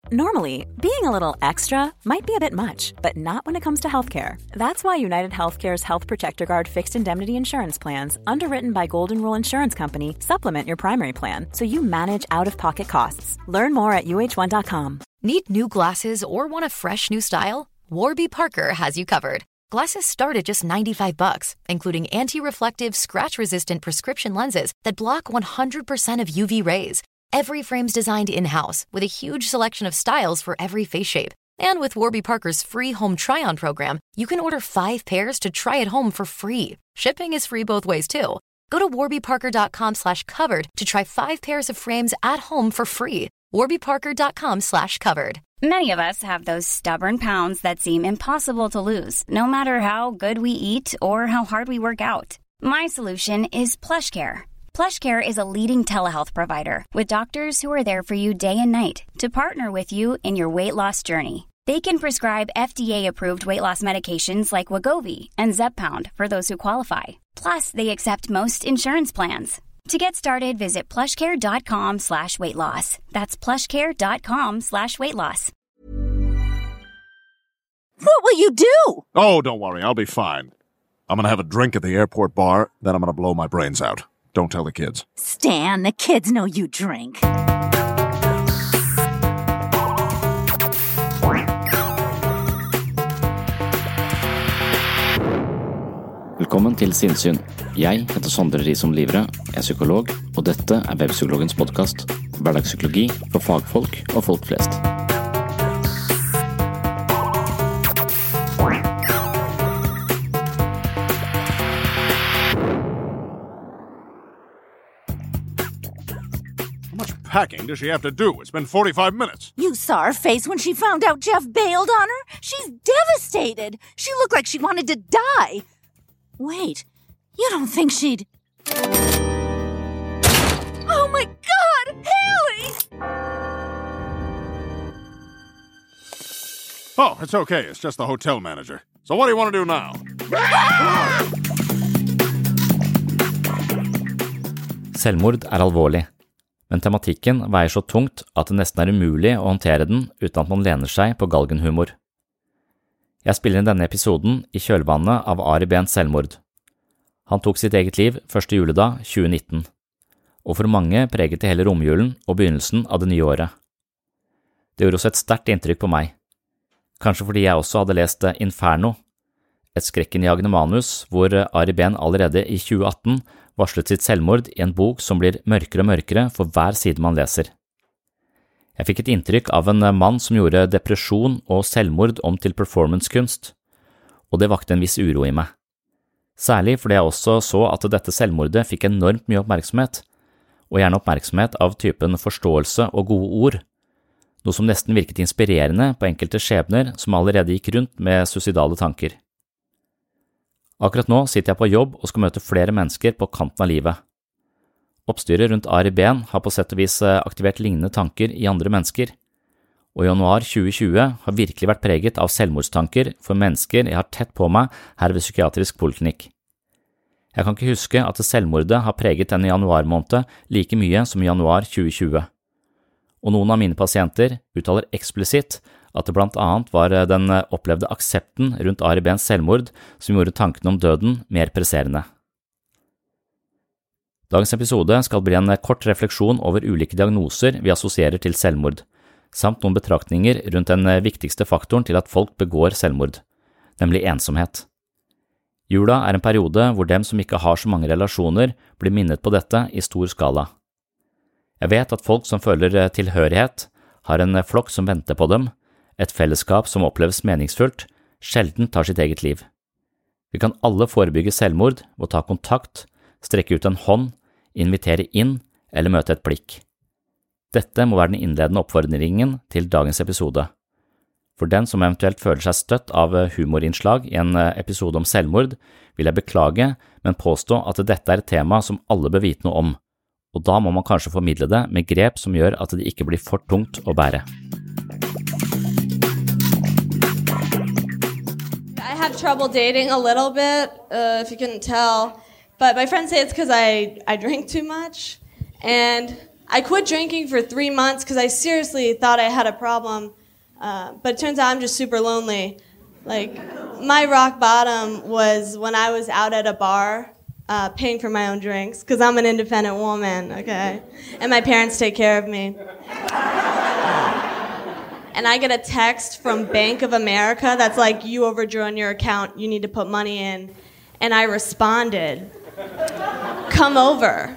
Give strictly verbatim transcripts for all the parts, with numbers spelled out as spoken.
Normally, being a little extra might be a bit much, but not when it comes to healthcare. That's why United Healthcare's Health Protector Guard fixed indemnity insurance plans, underwritten by Golden Rule Insurance Company, supplement your primary plan so you manage out-of-pocket costs. Learn more at U H one dot com. Need new glasses or want a fresh new style? Warby Parker has you covered. Glasses start at just ninety-five bucks, including anti-reflective, scratch-resistant prescription lenses that block one hundred percent of U V rays. Every frame's designed in-house with a huge selection of styles for every face shape. And with Warby Parker's free home try-on program, you can order five pairs to try at home for free. Shipping is free both ways, too. Go to warbyparker.com slash covered to try five pairs of frames at home for free. warbyparker.com slash covered. Many of us have those stubborn pounds that seem impossible to lose, no matter how good we eat or how hard we work out. My solution is PlushCare. PlushCare is a leading telehealth provider with doctors who are there for you day and night to partner with you in your weight loss journey. They can prescribe F D A-approved weight loss medications like Wegovy and Zepbound for those who qualify. Plus, they accept most insurance plans. To get started, visit plushcare.com slash weight loss. That's plushcare.com slash weight loss. What will you do? Oh, don't worry. I'll be fine. I'm going to have a drink at the airport bar, then I'm going to blow my brains out. Don't tell the kids. Stan, the kids know you drink. Velkommen til Sinnsyn. Jeg heter Sondre Risom Livre, jeg er psykolog, og dette er Webpsykologens podcast. Hverdagspsykologi for fagfolk og folk flest. Packing does she have to do? It's been forty-five minutes. You saw her face when she found out Jeff bailed on her? She's devastated. She looked like she wanted to die. Wait, you don't think she'd... Oh my God, Haley! Oh, it's okay. It's just the hotel manager. So what do you want to do now? Selvmord er alvorlig. Men tematikken veier så tungt at det nesten er umulig å håndtere den uten at man lener seg på galgenhumor. Jeg spiller inn denne episoden i kjølvannet av Ari Behns selvmord. Han tok sitt eget liv første juledag tjue nitten, og for mange preget det hele romjulen og begynnelsen av det nye året. Det gjorde også et sterkt inntrykk på meg, kanskje fordi jeg også hadde lest Inferno, et skrekkinnjagende manus hvor Ari Behn allerede i tjue atten varslet sitt selvmord i en bok som blir mørkere og mørkere for hver side man leser. Jeg fikk et inntrykk av en mann som gjorde depresjon og selvmord om til performancekunst, og det vakte en viss uro i meg. Særlig fordi jeg også så at dette selvmordet fikk enormt mye oppmerksomhet, og gjerne oppmerksomhet av typen forståelse og gode ord, noe som nesten virket inspirerende på enkelte skjebner som allerede gikk rundt med suicidale tanker. Akkurat nå sitter jeg på jobb og skal møte flere mennesker på kanten av livet. Oppstyret rundt Ari Behn har på sett og vis aktivert lignende tanker i andre mennesker, og i januar tjue tjue har virkelig vært preget av selvmordstanker for mennesker jeg har tett på meg her ved psykiatrisk poliklinikk. Jeg kan ikke huske at selvmordet har preget denne januarmåned like mye som i januar tjue tjue. Og noen av mine pasienter uttaler eksplisitt at det blant annet var den opplevde aksepten rundt Ari Behns selvmord som gjorde tanken om døden mer presserende. Dagens episode skal bli en kort refleksjon over ulike diagnoser vi assosierer til selvmord, samt noen betraktninger rundt den viktigste faktoren til at folk begår selvmord, nemlig ensomhet. Jula er en periode hvor dem som ikke har så mange relasjoner blir minnet på dette i stor skala. Jeg vet at folk som føler tilhørighet, har en flokk som venter på dem, et fellesskap som oppleves meningsfullt, sjelden tar sitt eget liv. Vi kan alle forebygge selvmord ved å ta kontakt, strekke ut en hånd, invitere inn eller møte et blikk. Dette må være den innledende oppfordringen til dagens episode. For den som eventuelt føler seg støtt av humorinnslag i en episode om selvmord, vil jeg beklage, men påstå at dette er et tema som alle bør vite noe om, og da må man kanskje formidle det med grep som gjør at det ikke blir for tungt å bære. I have trouble dating a little bit, uh, if you couldn't tell, but my friends say it's because I, I drink too much, and I quit drinking for three months because I seriously thought I had a problem. Uh, but it turns out I'm just super lonely. Like, my rock bottom was when I was out at a bar uh, paying for my own drinks because I'm an independent woman, okay? And my parents take care of me. And I get a text from Bank of America that's like, you overdrew on your account, you need to put money in. And I responded, come over.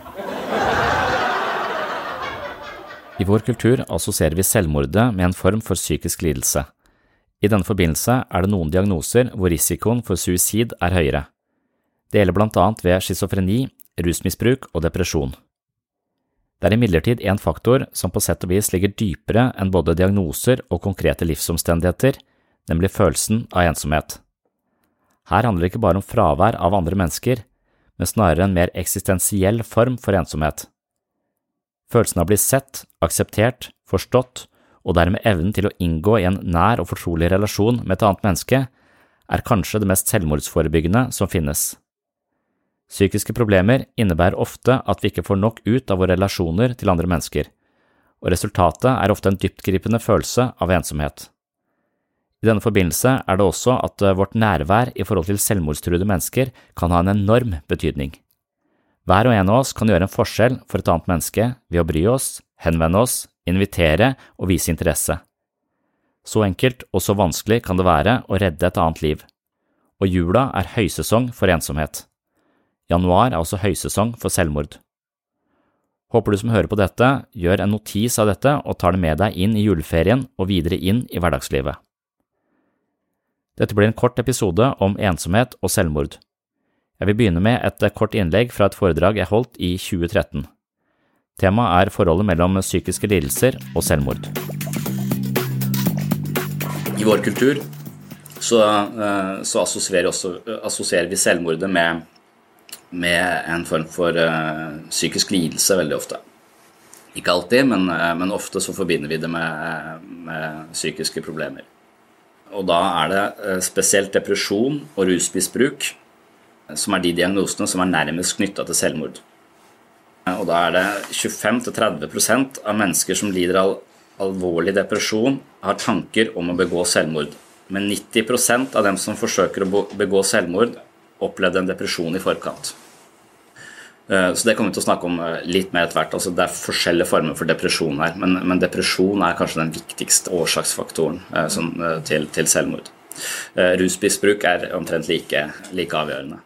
I vår kultur assosierer vi selvmordet med en form for psykisk lidelse. I denne forbindelse er det noen diagnoser hvor risikoen for suicid er høyere. Det gjelder blant annet ved schizofreni, rusmisbruk og depresjon. Det er imidlertid en faktor som på sett og vis ligger dypere enn både diagnoser og konkrete livsomstendigheter, nemlig følelsen av ensomhet. Her handler det ikke bare om fravær av andre mennesker, men snarere en mer eksistensiell form for ensomhet. Følelsen av å bli sett, akseptert, forstått, og dermed evnen til å inngå i en nær og fortrolig relasjon med et annet menneske, er kanskje det mest selvmordsforebyggende som finnes. Psykiske problemer innebærer ofte at vi ikke får nok ut av våre relasjoner til andre mennesker, og resultatet er ofte en dyptgripende følelse av ensomhet. I denne forbindelse er det også at vårt nærvær i forhold til selvmordstruede mennesker kan ha en enorm betydning. Hver og en av oss kan gjøre en forskjell for et annet menneske ved å bry oss, henvende oss, invitere og vise interesse. Så enkelt og så vanskelig kan det være å redde et annet liv. Og jula er høysesong for ensomhet. Januar er også høysesong for selvmord. Håper du som hører på dette, gjør en notis av dette og tar det med deg inn i juleferien og videre inn i hverdagslivet. Dette blir en kort episode om ensomhet og selvmord. Jeg vil begynne med et kort innlegg fra et foredrag jeg holdt i tjue tretten. Temaet er forholdet mellom psykiske lidelser og selvmord. I vår kultur så, så assosierer, også, assosierer vi selvmordet med med en form for uh, psykisk lidelse veldig ofte. Ikke alltid, men, uh, men ofte så forbinder vi det med, med psykiske problemer. Og da er det uh, spesielt depresjon og rusmisbruk som er de diagnosene som er nærmest knyttet til selvmord. Uh, og da er det tjuefem til tretti prosent av mennesker som lider av alvorlig depresjon har tanker om å begå selvmord. Men nitti prosent av dem som forsøker å begå selvmord opplevde en depresjon i forkant. Så det kommer vi til å snakke om litt mer etter hvert. Altså det er forskjellige former for depresjon her, men, men depresjon er kanskje den viktigste årsaksfaktoren som, til, til selvmord. Rusmisbruk er omtrent like, like avgjørende.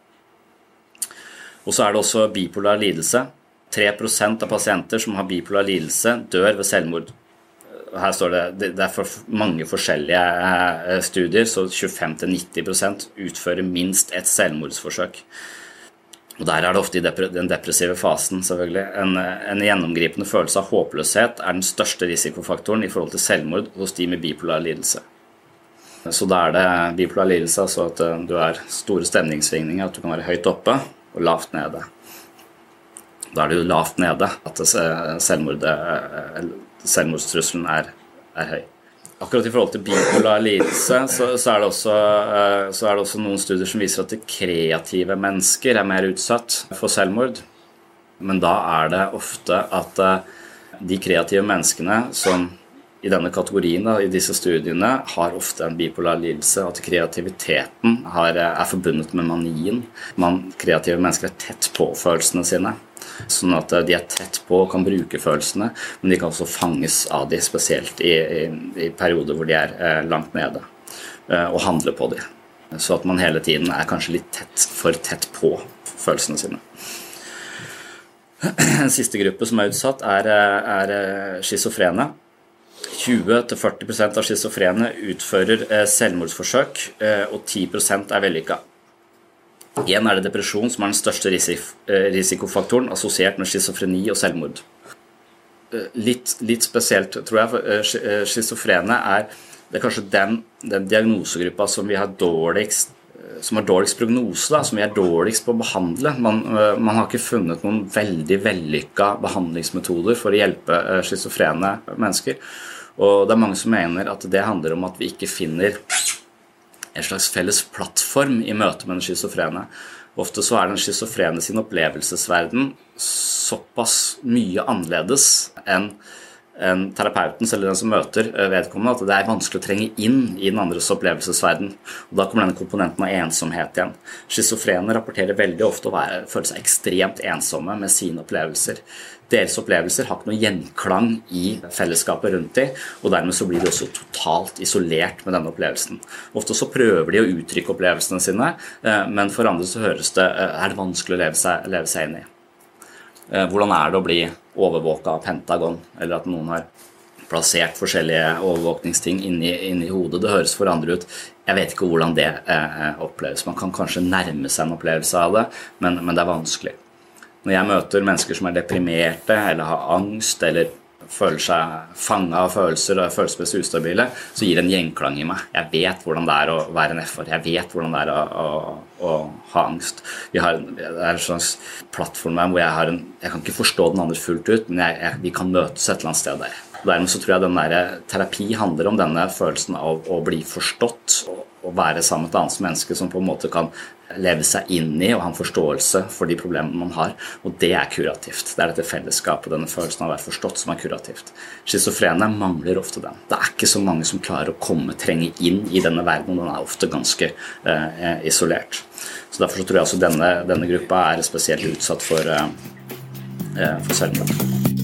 Og så er det også bipolar lidelse. tre prosent av pasienter som har bipolar lidelse dør ved selvmord. Her står det, det er for mange forskjellige studier, så tjuefem til nitti prosent utfører minst et selvmordsforsøk. Og der er det ofte i den depressive fasen, selvfølgelig. En, en gjennomgripende følelse av håpløshet er den største risikofaktoren i forhold til selvmord hos de med bipolar lidelse. Så da er det bipolar lidelse, altså at du er store stemningssvingninger, at du kan være høyt oppe og lavt nede. Da er det jo lavt nede at selvmordet selvmordstrusselen er, er høy. Akkurat i forhold til bipolar lidelse så, så, er det også, så er det også noen studier som viser at kreative mennesker er mer utsatt for selvmord. Men da er det ofte at de kreative menneskene som i denne kategorien, da, i disse studiene, har ofte en bipolar lidelse, at kreativiteten har, er forbundet med manien. Man, kreative mennesker er tett på følelsene sine. Sånn at de er tett på og kan bruke følelsene, men de kan også fanges av de, spesielt i, i, i perioder hvor de er eh, langt nede, eh, og handle på de. Så at man hele tiden er kanskje litt tett, for tett på følelsene sine. En siste gruppe som er utsatt er, er schizofrene. tjue til førti prosent av schizofrene utfører eh, selvmordsforsøk, eh, og ti prosent er vellykket. Igjen er det depresjon som er den største risikofaktoren assosiert med schizofreni og selvmord. Litt, litt spesielt, tror jeg, for schizofrene er, det er kanskje den, den diagnosegruppa som vi har dårligst, som har dårligst prognose, da, som vi er dårligst på å behandle. Man, man har ikke funnet noen veldig vellykket behandlingsmetoder for å hjelpe schizofrene mennesker. Og det er mange som mener at det handler om at vi ikke finner en slags felles plattform i møte med den schizofrene. Ofte så er den schizofrene sin opplevelsesverden såpass mye annerledes enn enn terapeutens eller den som møter vedkommende, at det er vanskelig å trenge inn i den andres opplevelsesverden. Og da kommer denne komponenten av ensomhet igjen. Schizofrene rapporterer veldig ofte å være, føle seg ekstremt ensomme med sine opplevelser. Deres opplevelser har ikke noe gjenklang i fellesskapet rundt dem, og dermed så blir de også totalt isolert med denne opplevelsen. Ofte så prøver de å uttrykke opplevelsene sine, men for andre så høres det, er det vanskelig å leve seg, leve seg inn i. Hvordan er det å bli overvåket av Pentagon, eller at noen har plassert forskjellige overvåkningsting inni, inni hodet? Det høres for andre ut. Jeg vet ikke hvordan det eh, oppleves. Man kan kanskje nærme seg en opplevelse av det, men, men det er vanskelig. Når jeg møter mennesker som er deprimerte, eller har angst, eller føler seg fanget av følelser og følelsesmessig ustabile, så gir det en gjenklang i meg. Jeg vet hvordan det er å være en F-er. Jeg vet hvordan det er å, å, å ha angst. Vi har, det er en slags plattform hvor jeg har en, jeg kan ikke forstå den andre fullt ut, men jeg, jeg, vi kan møtes et eller annet sted der. Og dermed så tror jeg den der terapi handler om denne følelsen av å bli forstått, og, og være sammen med et annet menneske som på en måte kan leve seg inn i og ha en forståelse for de problemene man har, og det er kurativt. Det er dette fellesskapet, denne følelsen av å være forstått som er kurativt. Schizofrene mangler ofte den. Det er ikke så mange som klarer å komme, trenge inn i denne verden, og den er ofte ganske eh, isolert. Så derfor så tror jeg også denne, denne gruppa er spesielt utsatt for, eh, for selvmord.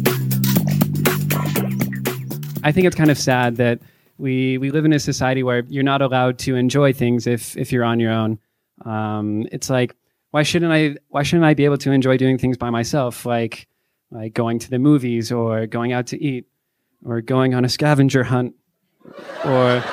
I think it's kind of sad that we, we live in a society where you're not allowed to enjoy things if, if you're on your own. Um, it's like, why shouldn't I, why shouldn't I be able to enjoy doing things by myself? Like, like going to the movies or going out to eat or going on a scavenger hunt or,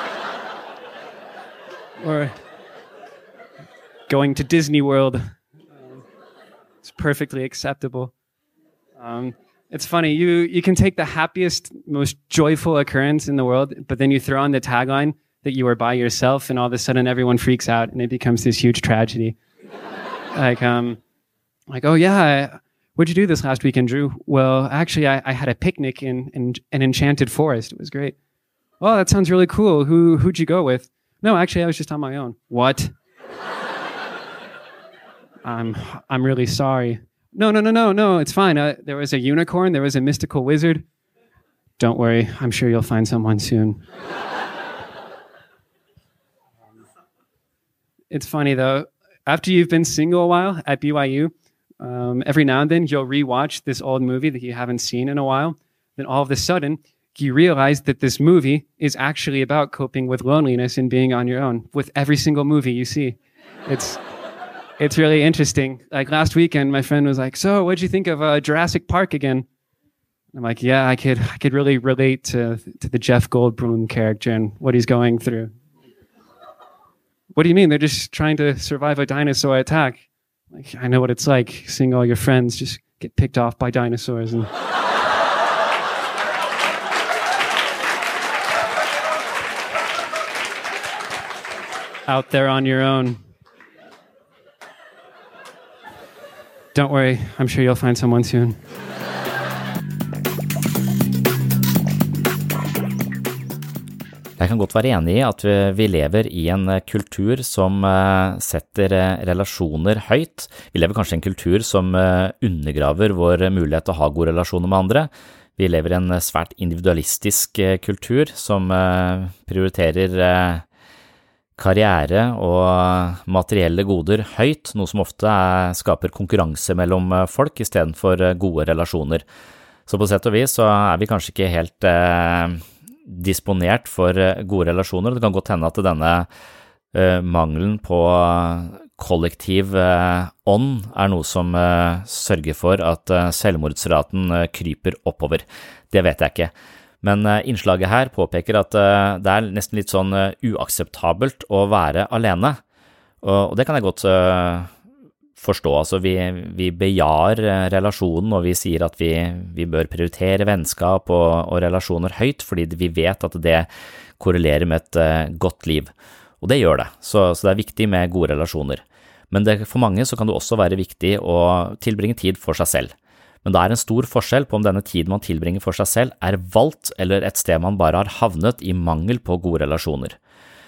or going to Disney World. Um, it's perfectly acceptable. Um, it's funny, you, you can take the happiest, most joyful occurrence in the world, but then you throw on the tagline that you are by yourself, and all of a sudden everyone freaks out and it becomes this huge tragedy. like, um, like, oh yeah, I, what'd you do this last weekend, Drew? Well, actually, I, I had a picnic in, in an enchanted forest. It was great. Oh, that sounds really cool. Who, who'd you go with? No, actually, I was just on my own. What? I'm, I'm really sorry. No, no, no, no, no, it's fine. Uh, there was a unicorn. There was a mystical wizard. Don't worry. I'm sure you'll find someone soon. It's funny, though. After you've been single a while at B Y U, um, every now and then you'll rewatch this old movie that you haven't seen in a while. Then all of a sudden, you realize that this movie is actually about coping with loneliness and being on your own with every single movie you see. It's it's really interesting. Like last weekend, my friend was like, so what'd you think of uh, Jurassic Park again? I'm like, yeah, I could I could really relate to, to the Jeff Goldblum character and what he's going through. What do you mean? They're just trying to survive a dinosaur attack. Like, I know what it's like, seeing all your friends just get picked off by dinosaurs. And out there on your own. Don't worry, I'm sure you'll find someone soon. Jeg kan godt være enig i at vi lever i en kultur som setter relasjoner høyt. Vi lever kanskje i en kultur som undergraver vår mulighet til å ha gode relasjoner med andre. Vi lever i en svært individualistisk kultur som prioriterer karriere og materielle goder høyt, noe som ofte skaper konkurranse mellom folk i stedet for gode relasjoner. Så på sett og vis så er vi kanskje ikke helt disponert for gode relasjoner. Det kan godt hende at denne uh, mangelen på kollektiv uh, ånd er noe som uh, sørger for at uh, selvmordsraten uh, kryper oppover. Det vet jeg ikke. Men uh, innslaget her påpeker at uh, det er nesten litt sånn uh, uakseptabelt å være alene. Og, og det kan jeg godt uh, forstå. Altså vi, vi bejar relasjonen, og vi sier at vi, vi bør prioritere vennskap og, og relasjoner høyt, fordi vi vet at det korrelerer med et uh, godt liv. Og det gjør det, så, så det er viktig med gode relasjoner. Men det, for mange så kan det også være viktig å tilbringe tid for seg selv. Men det er en stor forskjell på om denne tiden man tilbringer for seg selv er valgt, eller et sted man bare har havnet i mangel på gode relasjoner.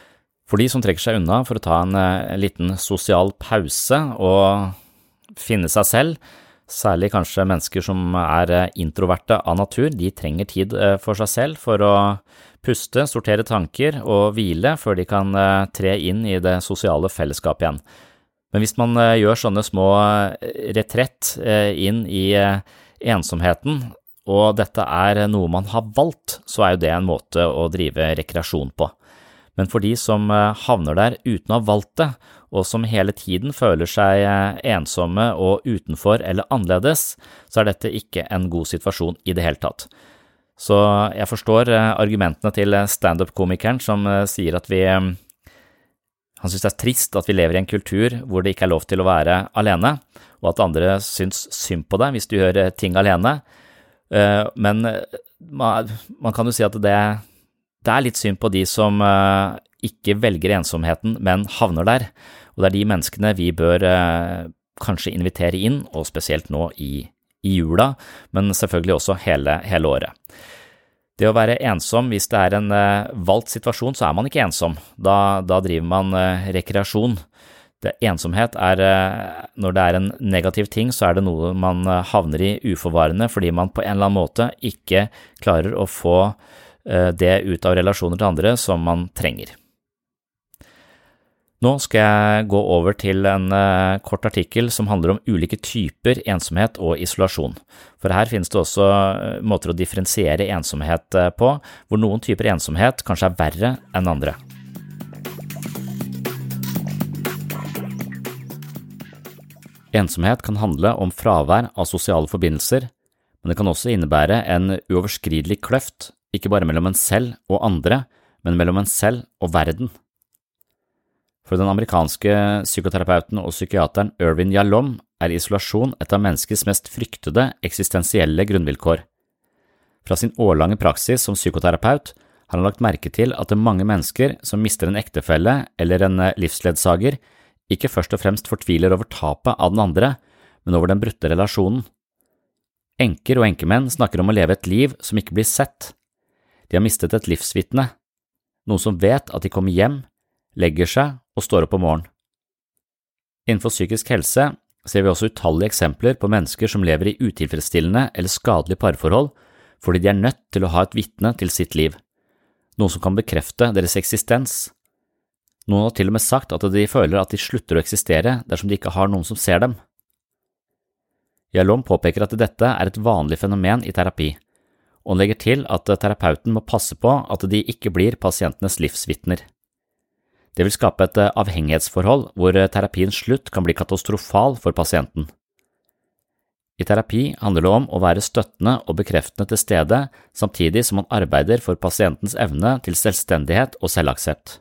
For de som trekker seg unna for å ta en, en liten sosial pause og finne seg selv, særlig kanskje mennesker som er introverte av natur, de trenger tid for seg selv for å puste, sortere tanker og hvile før de kan tre inn i det sosiale fellesskapet igjen. Men hvis man gjør sånne små retrett inn i ensomheten, og dette er noe man har valgt, så er jo det en måte å drive rekreasjon på. Men for de som havner der uten å ha valgt det, og som hele tiden føler seg ensomme og utenfor eller annerledes, så er dette ikke en god situasjon i det hele tatt. Så jeg forstår argumentene til stand-up-komikeren som sier at vi, han synes det er trist at vi lever i en kultur hvor det ikke er lov til å være alene, og at andre synes synd på deg hvis du gjør ting alene. Men man, man kan jo si at det, det er litt synd på de som ikke velger ensomheten, men havner der. Og det er de menneskene vi bør kanskje invitere inn, og spesielt nå i, i jula, men selvfølgelig også hele, hele året. Det å være ensom, hvis det er en valgt situasjon, så er man ikke ensom. Da, da driver man rekreasjon. Det, ensomhet er, når det er en negativ ting, så er det noe man havner i uforvarende, fordi man på en eller annen måte ikke klarer å få det ut av relasjoner til andre som man trenger. Nå skal jeg gå over til en kort artikkel som handler om ulike typer ensomhet og isolasjon. For her finnes det også måter å differensiere ensomhet på, hvor noen typer ensomhet kanskje er verre enn andre. Ensomhet kan handle om fravær av sosiale forbindelser, men det kan også innebære en uoverskridelig kløft, ikke bare mellom en selv og andre, men mellom en selv og verden. For den amerikanske psykoterapeuten og psykiateren Irvin Yalom er isolasjon et av menneskets mest fryktede eksistensielle grunnvilkår. Fra sin årlange praksis som psykoterapeut har han lagt merke til at det er mange mennesker som mister en ektefelle eller en livsledsager, ikke først og fremst fortviler over tapet av den andre, men over den brutte relasjonen. Enker og enkemenn snakker om å leve et liv som ikke blir sett. De har mistet et livsvitne, noen som vet at de kommer hjem, legger seg og står opp om morgenen. Innenfor psykisk helse ser vi også utallige eksempler på mennesker som lever i utilfredsstillende eller skadelige parforhold fordi de er nødt til å ha et vitne til sitt liv, noe som kan bekrefte deres eksistens. Noen har til og med sagt at de føler at de slutter å eksistere dersom de ikke har noen som ser dem. Yalom påpeker at dette er et vanlig fenomen i terapi, og han legger til at terapeuten må passe på at de ikke blir pasientenes livsvitner. Det vil skape et avhengighetsforhold hvor terapiens slutt kan bli katastrofal for pasienten. I terapi handler det om å være støttende og bekreftende til stede, samtidig som man arbeider for pasientens evne til selvstendighet og selvaksept.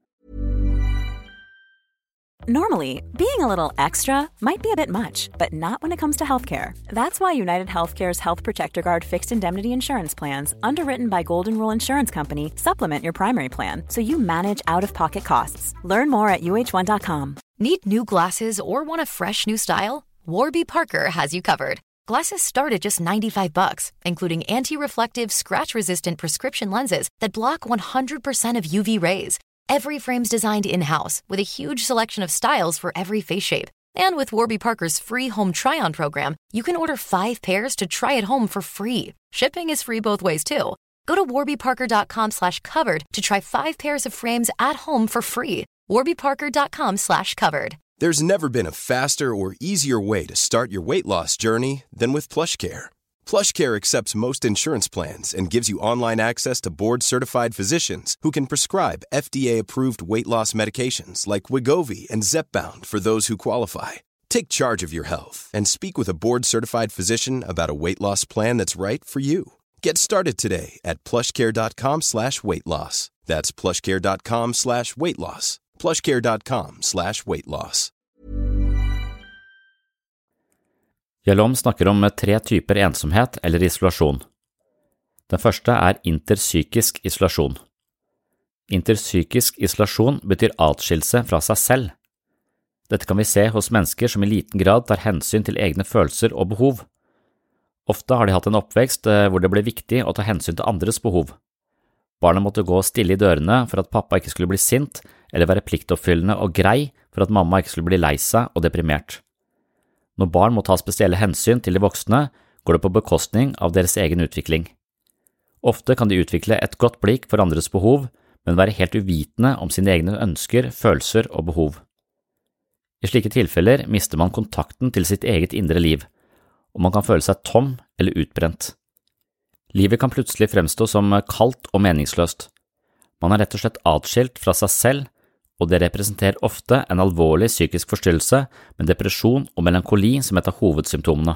Normally, being a little extra might be a bit much, but not when it comes to healthcare. That's why United Healthcare's Health Protector Guard fixed indemnity insurance plans, underwritten by Golden Rule Insurance Company, supplement your primary plan so you manage out-of-pocket costs. Learn more at U H one dot com. Need new glasses or want a fresh new style? Warby Parker has you covered. Glasses start at just ninety-five bucks, including anti-reflective, scratch-resistant prescription lenses that block one hundred percent of U V rays. Every frame's designed in-house with a huge selection of styles for every face shape. And with Warby Parker's free home try-on program, you can order five pairs to try at home for free. Shipping is free both ways too. Go to warbyparker.com slash covered to try five pairs of frames at home for free. warbyparker.com slash covered. There's never been a faster or easier way to start your weight loss journey than with PlushCare. PlushCare accepts most insurance plans and gives you online access to board-certified physicians who can prescribe F D A-approved weight loss medications like Wegovy and Zepbound for those who qualify. Take charge of your health and speak with a board-certified physician about a weight loss plan that's right for you. Get started today at plushcare.com slash weight loss. That's plushcare.com slash weight loss. plushcare.com slash weight loss. Yalom snakker om tre typer ensomhet eller isolasjon. Den første er interpsykisk isolasjon. Interpsykisk isolasjon betyr atskillelse fra seg selv. Dette kan vi se hos mennesker som i liten grad tar hensyn til egne følelser og behov. Ofte har de hatt en oppvekst hvor det ble viktig å ta hensyn til andres behov. Barna måtte gå stille i dørene for at pappa ikke skulle bli sint, eller være pliktoppfyllende og grei for at mamma ikke skulle bli lei seg og deprimert. Når barn må ta spesielle hensyn til de voksne, går det på bekostning av deres egen utvikling. Ofte kan de utvikle et godt blikk for andres behov, men være helt uvitende om sine egne ønsker, følelser og behov. I slike tilfeller mister man kontakten til sitt eget indre liv, og man kan føle seg tom eller utbrent. Livet kan plutselig fremstå som kaldt og meningsløst. Man er rett og slett atskilt fra seg selv, og det representerer ofte en alvorlig psykisk forstyrrelse med depresjon og melankoli som et av hovedsymptomene.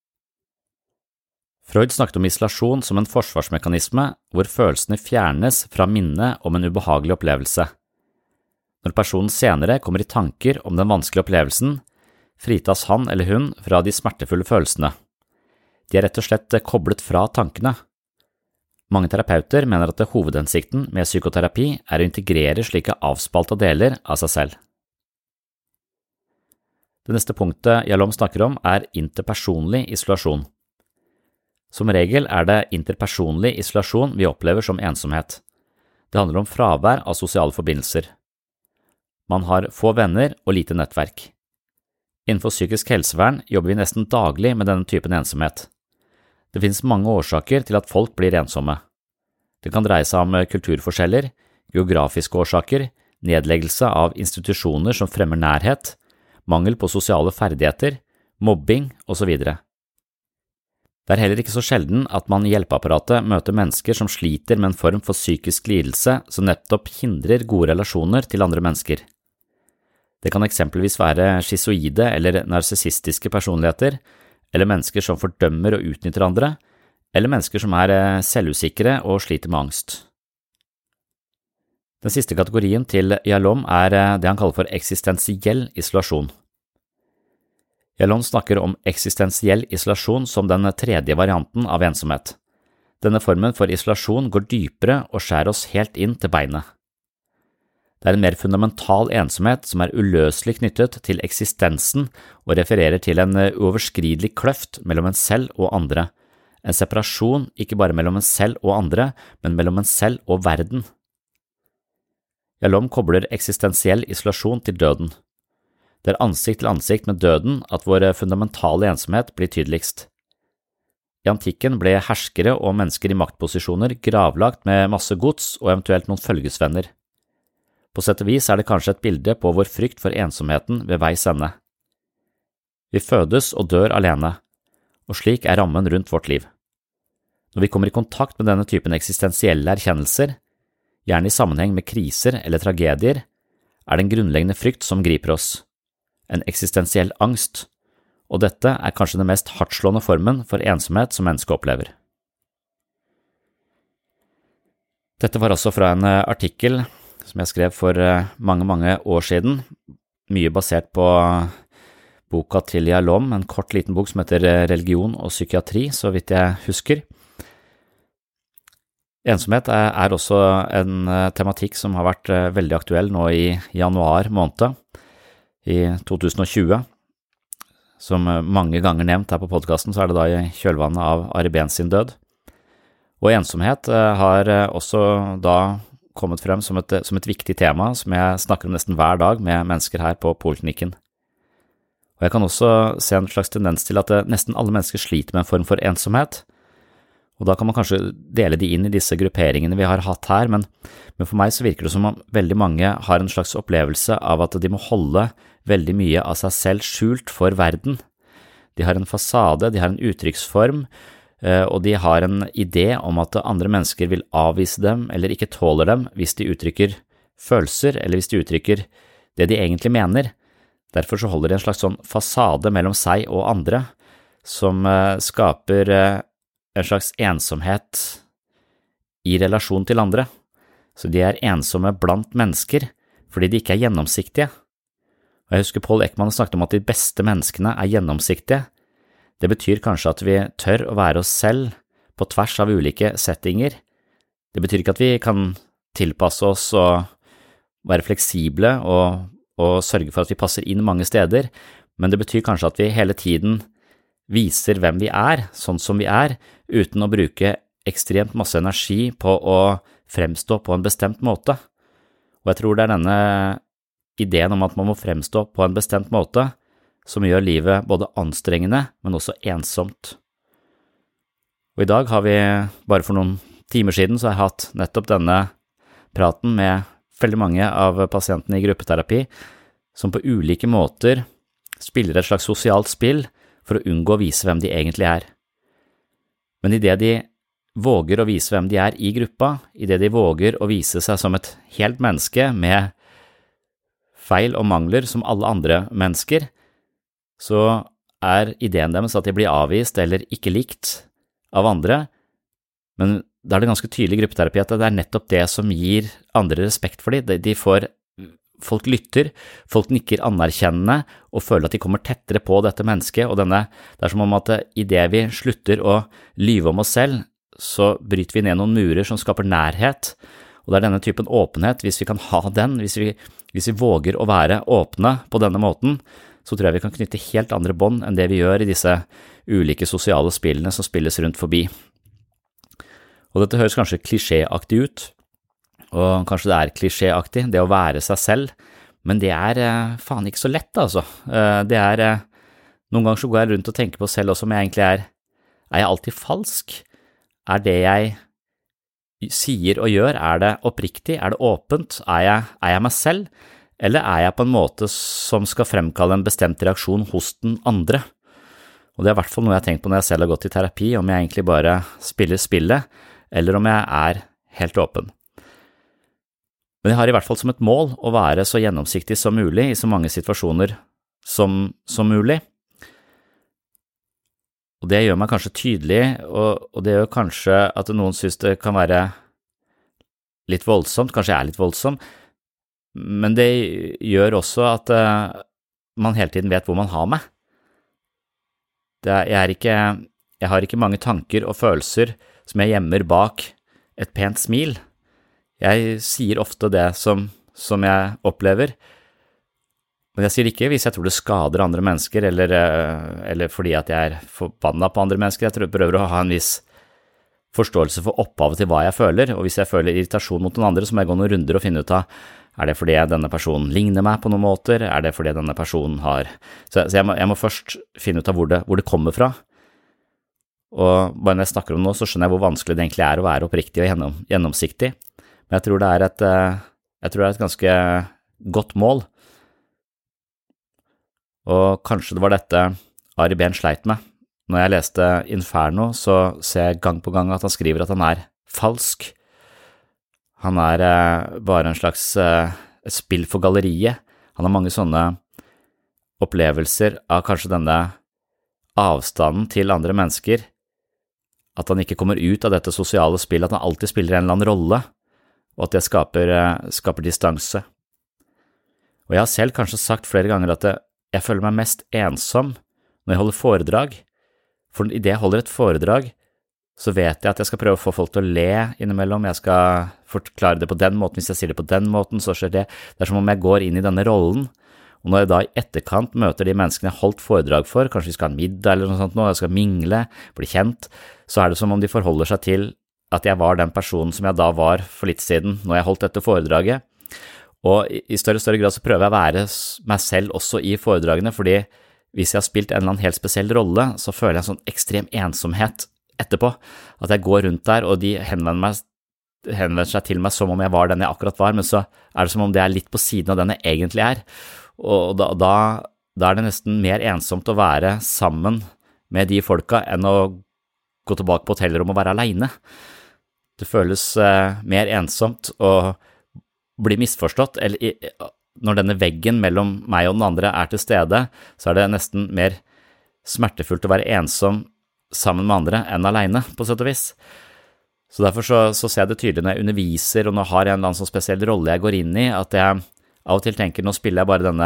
Freud snakket om isolasjon som en forsvarsmekanisme hvor følelsene fjernes fra minnet om en ubehagelig opplevelse. Når personen senere kommer i tanker om den vanskelige opplevelsen, fritas han eller hun fra de smertefulle følelsene. De er rett og slett koblet fra tankene. Mange terapeuter mener at hovedhensikten med psykoterapi er å integrere slike avspalta deler av seg selv. Det neste punktet Yalom snakker om er interpersonlig isolasjon. Som regel er det interpersonlig isolasjon vi opplever som ensomhet. Det handler om fravær av sosiale forbindelser. Man har få venner og lite nettverk. Innenfor psykisk helsevern jobber vi nesten daglig med denne typen ensomhet. Det finnes mange årsaker til at folk blir ensomme. Det kan dreie seg om kulturforskjeller, geografiske årsaker, nedleggelse av institusjoner som fremmer nærhet, mangel på sosiale ferdigheter, mobbing og så videre. Det er heller ikke så sjelden at man i hjelpeapparatet møter mennesker som sliter med en form for psykisk lidelse som nettopp hindrer gode relasjoner til andre mennesker. Det kan eksempelvis være schizoide eller narsissistiske personligheter, eller mennesker som fordømmer og utnytter andre, eller mennesker som er selvusikre og sliter med angst. Den siste kategorien til Yalom er det han kaller for eksistensiell isolasjon. Yalom snakker om eksistensiell isolasjon som den tredje varianten av ensomhet. Denne formen for isolasjon går dypere og skjærer oss helt inn til beinet. Det er en mer fundamental ensomhet som er uløselig knyttet til eksistensen og refererer til en uoverskridelig kløft mellom en selv og andre, en separasjon ikke bare mellom en selv og andre, men mellom en selv og verden. Yalom kobler eksistensiell isolasjon til døden. Det er ansikt til ansikt med døden at vår fundamentale ensomhet blir tydeligst. I antikken ble herskere og mennesker i maktposisjoner gravlagt med masse gods og eventuelt noen følgesvenner. På sett og vis er det kanskje et bilde på vår frykt for ensomheten ved veis ende. Vi fødes og dør alene, og slik er rammen rundt vårt liv. Når vi kommer i kontakt med denne typen eksistensielle erkjennelser, gjerne i sammenheng med kriser eller tragedier, er det en grunnleggende frykt som griper oss. En eksistensiell angst, og dette er kanskje den mest hardtslående formen for ensomhet som mennesket opplever. Dette var også fra en artikkel som jeg skrev for mange, mange år siden, mye basert på boka til Yalom, en kort liten bok som heter Religion og psykiatri, så vidt jeg husker. Ensomhet er også en tematikk som har vært veldig aktuell nå i januar måned i to tusen og tjue. Som mange ganger nevnt her på podcasten, så er det da i kjølvannet av Ari Behn sin død. Og ensomhet har også da kommet frem som et, som et viktig tema som jeg snakker om nesten hver dag med mennesker her på poliklinikken. Og jeg kan også se en slags tendens til at nesten alle mennesker sliter med en form for ensomhet, og da kan man kanskje dele de inn i disse grupperingene vi har hatt her, men, men for meg så virker det som om veldig mange har en slags opplevelse av at de må holde veldig mye av seg selv skjult for verden. De har en fasade, de har en uttrykksform, og de har en idé om at andre mennesker vil avvise dem eller ikke tåler dem hvis de uttrykker følelser eller hvis de uttrykker det de egentlig mener. Derfor så holder de en slags sånn fasade mellom seg og andre som skaper en slags ensomhet i relasjon til andre. Så de er ensomme blant mennesker fordi de ikke er gjennomsiktige. Og jeg husker Paul Ekman snakket om at de beste menneskene er gjennomsiktige. Det betyr kanskje at vi tør å være oss selv på tvers av ulike settinger. Det betyr ikke at vi kan tilpasse oss og være fleksible og, og sørge for at vi passer inn mange steder, men det betyr kanskje at vi hele tiden viser hvem vi er, sånn som vi er, uten å bruke ekstremt masse energi på å fremstå på en bestemt måte. Og jeg tror det er denne ideen om at man må fremstå på en bestemt måte som gjør livet både anstrengende, men også ensomt. Og i dag har vi, bare for noen timer siden, så har jeg hatt nettopp denne praten med veldig mange av pasientene i gruppeterapi, som på ulike måter spiller et slags sosialt spill for å unngå å vise hvem de egentlig er. Men i det de våger å vise hvem de er i gruppa, i det de våger å vise seg som et helt menneske med feil og mangler som alle andre mennesker, så er ideen deres at de blir avvist eller ikke likt av andre, men da er det ganske tydelig i gruppeterapi at det er nettopp det som gir andre respekt for dem. De får, folk lytter, folk nikker anerkjennende og føler at de kommer tettere på dette mennesket, og denne, det er som om at i det vi slutter å lyve om oss selv, så bryter vi ned noen murer som skaper nærhet, og det er denne typen åpenhet, hvis vi kan ha den, hvis vi, hvis vi våger å være åpne på denne måten, så tror jeg vi kan knytte helt andre bånd enn det vi gjør i disse ulike sosiale spillene som spilles rundt forbi. Og dette høres kanskje klisjéaktig ut, og kanskje det er klisjéaktig, det å være seg selv, men det er eh, faen ikke så lett, altså. Eh, det er, eh, noen ganger så går jeg rundt og tenker på selv også om jeg egentlig er, er jeg alltid falsk? Er det jeg sier og gjør, er det oppriktig, er det åpent, er jeg, er jeg meg selv, eller er jeg på en måte som skal fremkalle en bestemt reaksjon hos den andre? Og det er i hvert fall noe jeg har tenkt på når jeg selv har gått i terapi, om jeg egentlig bare spiller spillet, eller om jeg er helt åpen. Men jeg har i hvert fall som et mål å være så gjennomsiktig som mulig i så mange situasjoner som, som mulig. Og det gjør meg kanskje tydelig, og, og det gjør kanskje at noen synes det kan være litt voldsomt, kanskje jeg er litt voldsom, men det gjør også at uh, man hele tiden vet hvor man har meg. Det er, jeg, er ikke, jeg har ikke mange tanker og følelser som jeg gjemmer bak et pent smil. Jeg sier ofte det som, som jeg opplever, men jeg sier ikke hvis jeg tror det skader andre mennesker, eller, eller fordi at jeg er forbannet på andre mennesker. Jeg prøver å ha en viss forståelse for opphavet til hva jeg føler, og hvis jeg føler irritasjon mot noen andre, så må jeg gå noen runder og finne ut av, er det fordi denne personen ligner meg på noen måter, er det fordi denne personen har, så, så jeg, må, jeg må først finne ut av hvor det, hvor det kommer fra. Og bare når jeg snakker om det nå, så skjønner jeg hvor vanskelig det egentlig er å være oppriktig og gjennom, gjennomsiktig. Men jeg tror det er et, jeg tror det er et ganske godt mål. Og kanskje det var dette Ari Behn sleit med. Når jeg leste Inferno, så ser jeg gang på gang at han skriver at han er falsk. Han er eh, bare en slags eh, et spill for galleriet. Han har mange sånne opplevelser av kanskje denne avstanden til andre mennesker, at han ikke kommer ut av dette sosiale spillet, at han alltid spiller en eller annen rolle, og at det skaper, skaper distanse. Og jeg har selv kanskje sagt flere ganger at det, jeg føler meg mest ensom når jeg holder foredrag, for i det jeg holder et foredrag, så vet jeg at jeg skal prøve å få folk til å le innimellom, jeg skal forklare det på den måten, hvis jeg sier det på den måten, så skjer det. Det er som om jeg går inn i denne rollen, og når jeg da i etterkant møter de menneskene jeg har holdt foredrag for, kanskje vi skal ha en middag eller noe sånt nå, jeg skal mingle, bli kjent, så er det som om de forholder seg til at jeg var den personen som jeg da var for litt siden når jeg holdt dette foredraget. Og i større og større grad så prøver jeg å være meg selv også i foredragene, fordi hvis jeg har spilt en eller annen helt spesiell rolle, så føler jeg en sånn ekstrem ensomhet etterpå, at jeg går rundt der, og de henvender, meg, henvender seg til meg som om jeg var den jeg akkurat var, men så er det som om det er litt på siden av den jeg egentlig er, og da, da, da er det nesten mer ensomt å være sammen med de folka enn å gå tilbake på hotellrommet og være alene. Det føles eh, mer ensomt å bli misforstått, eller når denne veggen mellom meg og den andre er til stede, så er det nesten mer smertefullt å være ensom sammen med andre enn alene, på sett og vis. Så derfor så, så ser jeg det tydelig når jeg underviser, og når jeg har en eller annen sånn spesiell rolle jeg går inn i, at jeg av og til tenker, nå spiller jeg bare denne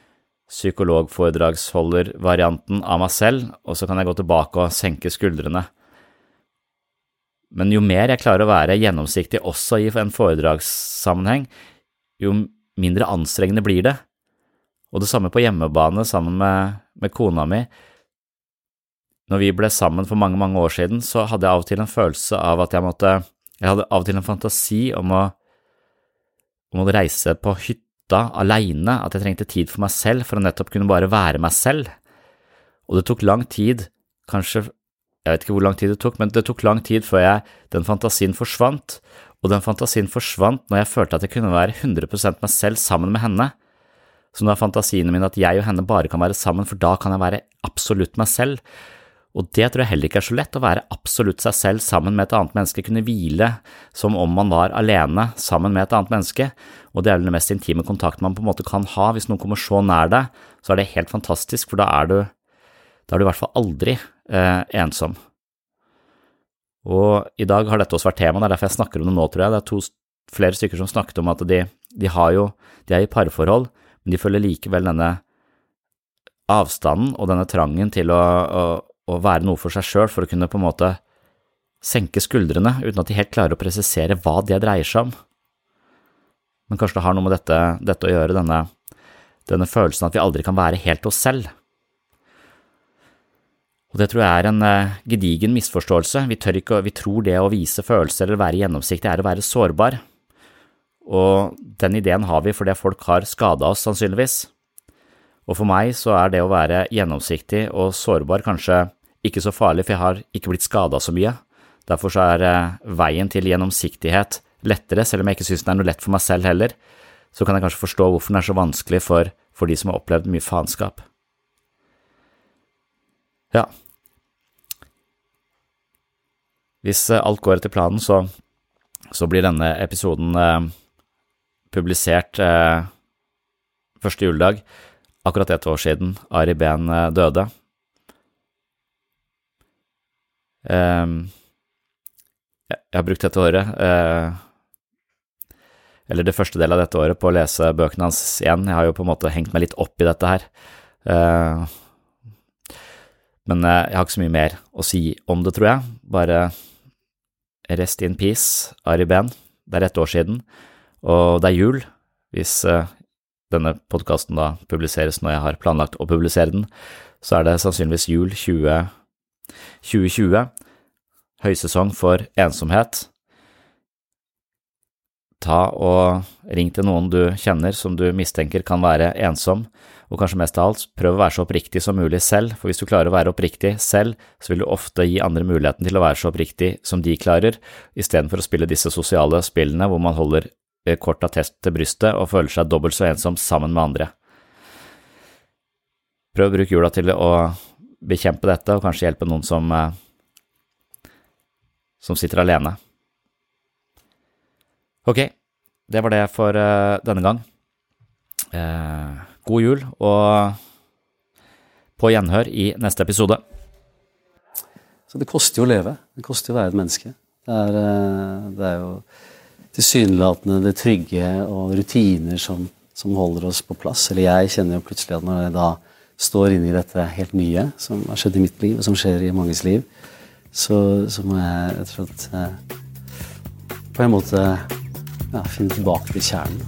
psykologforedragsholder-varianten av meg selv, og så kan jeg gå tilbake og senke skuldrene. Men jo mer jeg klarer å være gjennomsiktig også i en foredragssammenheng, jo mindre anstrengende blir det. Og det samme på hjemmebane sammen med, med kona mi. Når vi ble sammen for mange, mange år siden, så hadde jeg av og til en følelse av at jeg måtte, jeg hadde av og til en fantasi om å, om å reise på hytta alene, at jeg trengte tid for meg selv for å nettopp kunne bare være meg selv. Og det tok lang tid, kanskje, jeg vet ikke hvor lang tid det tok, men det tok lang tid før jeg, den fantasien forsvant, og den fantasien forsvant når jeg følte at jeg kunne være hundre prosent meg selv sammen med henne. Så nå er fantasiene mine at jeg og henne bare kan være sammen, for da kan jeg være absolutt meg selv. Og det tror jeg heller ikke er så lett, å være absolutt seg selv sammen med et annet menneske, kunne hvile som om man var alene sammen med et annet menneske. Og det er vel den mest intime kontakten man på en måte kan ha. Hvis noen kommer så nær deg, så er det helt fantastisk, for da er du, da er du i hvert fall aldri eh, ensom. Og i dag har dette også vært tema, det er derfor jeg snakker om det nå, tror jeg. Det er to, flere stykker som snakket om at de, de har jo, de er i parforhold, men de føler likevel denne avstanden og denne trangen til å, å, å være noe for seg selv, for å kunne på en måte senke skuldrene, uten at de helt klarer å presisere hva det dreier seg om. Men kanskje det har noe med dette, dette å gjøre, denne, denne følelsen at vi aldri kan være helt oss selv. Og det tror jeg er en uh, gedigen misforståelse. Vi, tør ikke, vi tror det å vise følelser eller være gjennomsiktig er å være sårbar. Og den ideen har vi fordi folk har skadet oss sannsynligvis. Og for meg så er det å være gjennomsiktig og sårbar kanskje ikke så farlig, for jeg har ikke blitt skadet så mye. Derfor så er uh, veien til gjennomsiktighet lettere, selv om jeg ikke synes det er noe lett for meg selv heller. Så kan jeg kanskje forstå hvorfor den er så vanskelig for, for de som har opplevd mye faenskap. Ja. Hvis alt går etter planen, så, så blir denne episoden eh, publisert eh, første juledag, akkurat et år siden Ari Behn eh, døde. Eh, jeg har brukt dette året, eh, eller det første del av dette året, på å lese bøkene hans igjen. Jeg har jo på en måte hengt meg litt opp i dette her. Eh, men eh, jeg har ikke så mye mer å si om det, tror jeg. Bare rest in peace, Ari Behn. Det er et år siden, og det er jul, hvis uh, denne podcasten da publiseres når jeg har planlagt å publisere den, så er det sannsynligvis jul tjue tjue, høysesong for ensomhet. Ta og ring til noen du kjenner som du mistenker kan være ensom, og kanskje mest av alt, prøv å være så oppriktig som mulig selv, for hvis du klarer å være oppriktig selv, så vil du ofte gi andre muligheten til å være så oppriktig som de klarer, i stedet for å spille disse sosiale spillene hvor man holder kort attest til brystet og føler seg dobbelt så ensom sammen med andre. Prøv å bruke jula til å bekjempe dette, og kanskje hjelpe noen som, som sitter alene. Ok, det var det for uh, denne gang. Uh, god jul, og på gjenhør i neste episode. Så det koster jo å leve. Det koster jo å være et menneske. Det er, uh, det er jo tilsynelatende det trygge og rutiner som, som holder oss på plass. Eller jeg kjenner jo plutselig at når jeg da står inne i dette helt nye, som har skjedd i mitt liv, og som skjer i manges liv, så, så må jeg rett og slett uh, på en måte ja, finne tilbake til kjernen.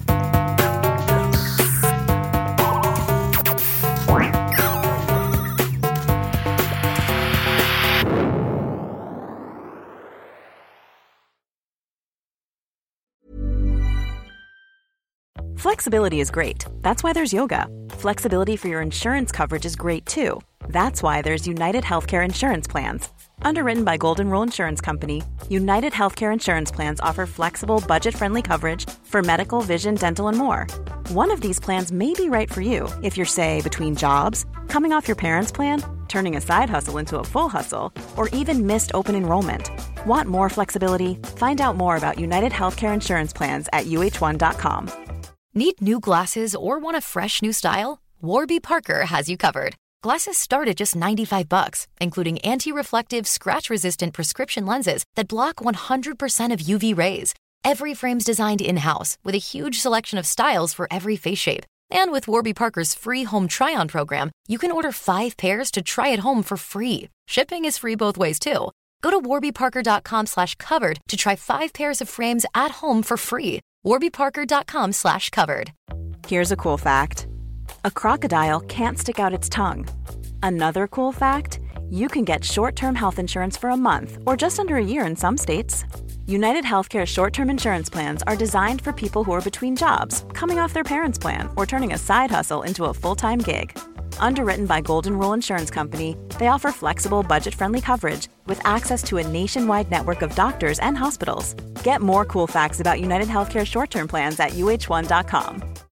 Flexibility is great. That's why there's yoga. Flexibility for your insurance coverage is great too. That's why there's United Healthcare Insurance Plans. Underwritten by Golden Rule Insurance Company, United Healthcare Insurance Plans offer flexible, budget-friendly coverage for medical, vision, dental, and more. One of these plans may be right for you if you're, say, between jobs, coming off your parents' plan, turning a side hustle into a full hustle, or even missed open enrollment. Want more flexibility? Find out more about United Healthcare Insurance Plans at U H one dot com. Need new glasses or want a fresh new style? Warby Parker has you covered. Glasses start at just ninety-five bucks, including anti-reflective, scratch-resistant prescription lenses that block one hundred percent of U V rays. Every frame's designed in-house with a huge selection of styles for every face shape. And with Warby Parker's free home try-on program, you can order five pairs to try at home for free. Shipping is free both ways, too. Go to warbyparker.com slash covered to try five pairs of frames at home for free. warbyparker.com slash covered. Here's a cool fact. A crocodile can't stick out its tongue. Another cool fact, you can get short-term health insurance for a month or just under a year in some states. United Healthcare short-term insurance plans are designed for people who are between jobs, coming off their parents' plan, or turning a side hustle into a full-time gig. Underwritten by Golden Rule Insurance Company, they offer flexible, budget-friendly coverage with access to a nationwide network of doctors and hospitals. Get more cool facts about United Healthcare short-term plans at U H one dot com.